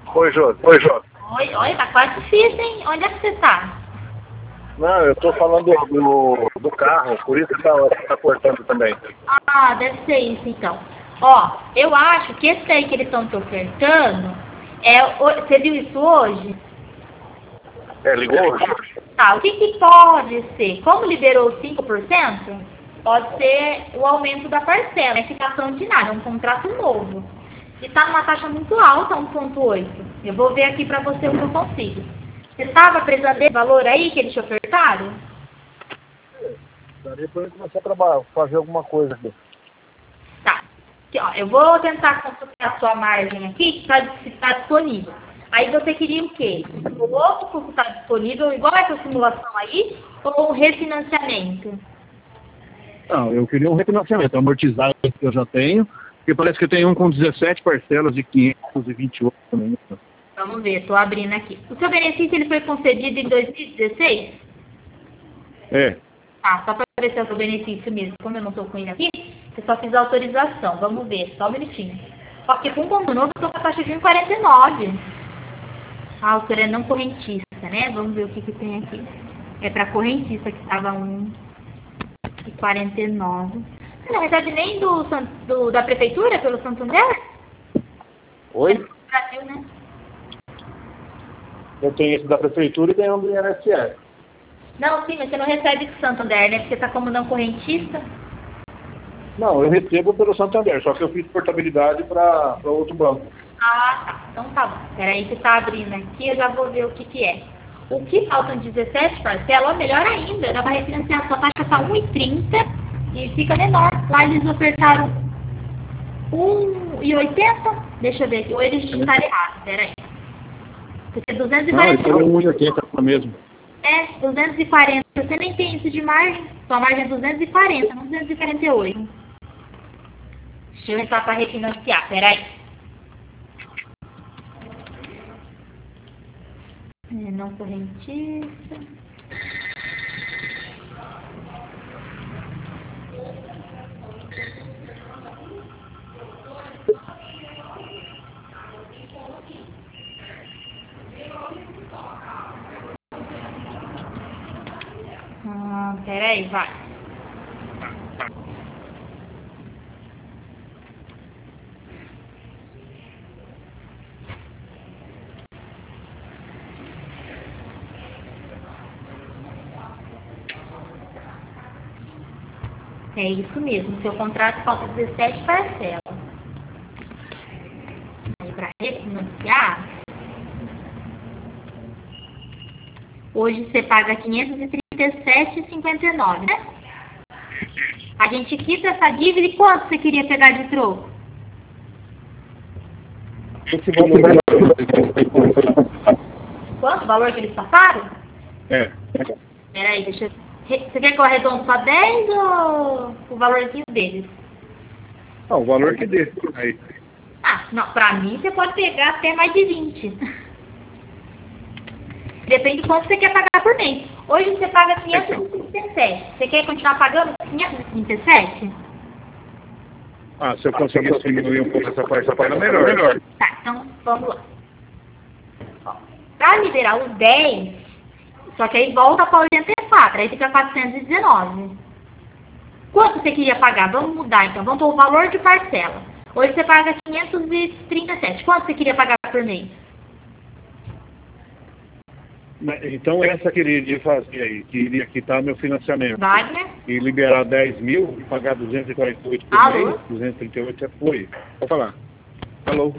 Oi, Jô. Oi, oi, tá quase difícil, hein? Onde é que você tá? Não, eu tô falando do carro, por isso que tá cortando também. Ah, deve ser isso então. Ó, eu acho que esse aí que eles estão te ofertando, você viu isso hoje? É, ligou? Tá, o que que pode ser? Como liberou 5%, pode ser o aumento da parcela, não é ficação de nada, é um contrato novo. E tá numa taxa muito alta, 1,8. Eu vou ver aqui pra você o que eu consigo. Você estava precisando desse valor aí que eles te ofertaram? Daria pra eu começar a trabalhar, fazer alguma coisa aqui. Tá. Aqui, ó, eu vou tentar consultar a sua margem aqui, se tá disponível. Aí você queria o quê? O outro custo está disponível, igual essa simulação aí, ou um refinanciamento? Não, eu queria um refinanciamento, amortizado que eu já tenho, porque parece que eu tenho um com 17 parcelas de 528 também. Vamos ver, estou abrindo aqui. O seu benefício ele foi concedido em 2016? É. Ah, só para ver se é o seu benefício mesmo. Como eu não estou com ele aqui, eu só fiz a autorização. Vamos ver, só um minutinho. Porque com ponto novo eu estou com a taxa de 1,49. Ah, o senhor é não correntista, né? Vamos ver o que tem aqui. É para correntista que estava 1,49. Você não recebe nem da prefeitura pelo Santander? Oi? É do Brasil, né? Eu tenho esse da prefeitura e tenho um do INSS. Não, sim, mas você não recebe do Santander, né? Porque você está como não correntista. Não, eu recebo pelo Santander, só que eu fiz portabilidade para outro banco. Ah, tá. Então tá bom. Peraí que tá abrindo aqui, eu já vou ver o que que é. O que faltam 17 parcelas, melhor ainda, dá para refinanciar. Sua taxa tá 1,30 e fica menor. Lá eles ofertaram 1,80. Deixa eu ver aqui, ou eles digitaram errado, peraí. Porque Não, 240. isso é 1,80 mesmo. É, 240. Você nem tem isso de margem. Sua margem é 240, não 248. Deixa eu entrar para refinanciar, peraí. Não correntista. Peraí, vai. É isso mesmo, seu contrato falta 17 parcelas. Aí para refinanciar, hoje você paga 537,59, né? A gente quita essa dívida e quanto você queria pegar de troco? Esse valor Quanto? O valor que eles passaram? é. Peraí, deixa eu... Você quer que eu arredondo para 10 ou o valorzinho deles? Não, o valor que dê. Aí. Ah, não, pra mim você pode pegar até mais de 20. Depende de quanto você quer pagar por mês. Hoje você paga 537. Você quer continuar pagando 537? Ah, se eu conseguisse diminuir um pouco essa parcela, melhor. Tá, então vamos lá. Para liberar os 10, só que aí volta para 84, aí fica 419. Quanto você queria pagar? Vamos mudar então, vamos pôr o valor de parcela. Hoje você paga 537. Quanto você queria pagar por mês? Então essa que iria fazer aí, que iria quitar meu financiamento. Wagner? E liberar 10 mil e pagar 248 por Alô? mês, 238 foi. Vou falar. Alô?